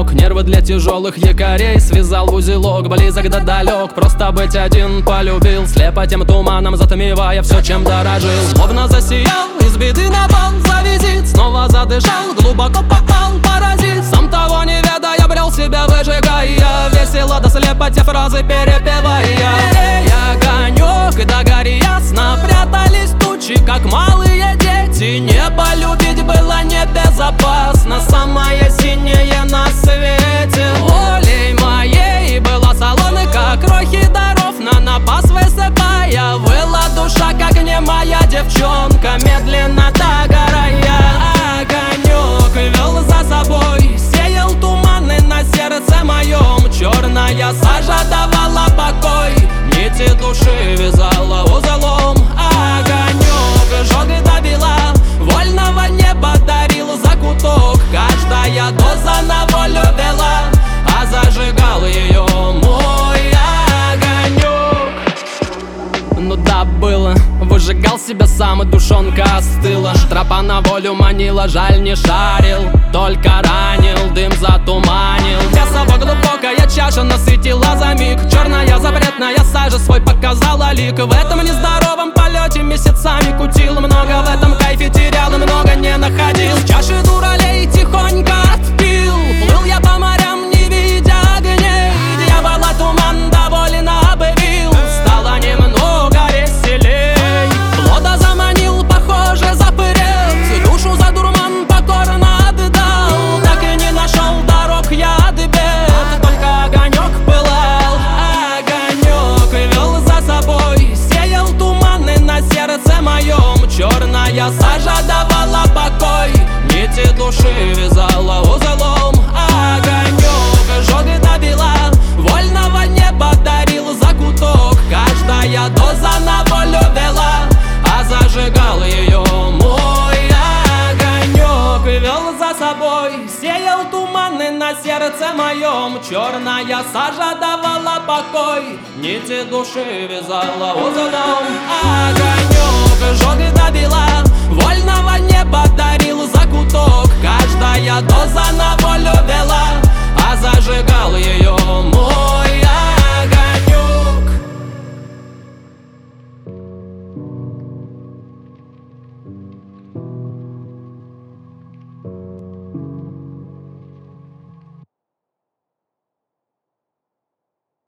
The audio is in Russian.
помог. Нервы для тяжелых якорей связал в узелок. Близок да далек, просто быть один полюбил. Слепо тем туманом затмевая все, чем дорожил. Словно засиял, из беды на бал завизит. Снова задышал, глубоко попал паразит. Сам того не ведая, брел себя выжигая. Весело да слепо те фразы перепевая. Эй, огонек, да гори ясно, прятались тучи, как малые дети. Небо любить было небезопасно, самое синее на свете. Волей моей была салоны, как крохи даров, на напас высыпая. Выла душа, как немая девчонка, медленно догорая. Огонек вел за собой, сеял туманы на сердце моем. Черная сажа давала покой, нити души вязала узелом. Огонек жёг и добила, вольного неба дарил закуток. Каждая доза на волю вела, а зажигал ее мой огонек. Ну да, было, выжигал себя сам, и душонка остыла. Тропа на волю манила, жаль не шарил, только ранил, дым затуманил. Весово глубокая чаша насытила за миг. Черная запретная сажа свой показала лик. В этом нездоровом полете месяцами кутил. Много в этом кайфе терял и много не находил. С чаши дуралей тихонько отпил. Плыл я по морям, не видя огней. Дьявола туман довольно обвил. Стало немного веселей. Плода заманил, похоже, запырец. Душу за дурман покорно отдал. Так и не нашел дорог я от бед. Только огонек пылал. Огонек вел за собой, сеял туманы на сердце моем. Черная сажа давала покой, нити души вязала узелом. Огонек жёг и добила, вольного неба дарил закуток. Каждая доза на волю вела, а зажигал ее мой огонек. Вел за собой, сеял туманы на сердце моем. Черная сажа давала покой, нити души вязала узелом. Огонек жёг и добила, вольного неба дарил закуток. Каждая доза на волю вела,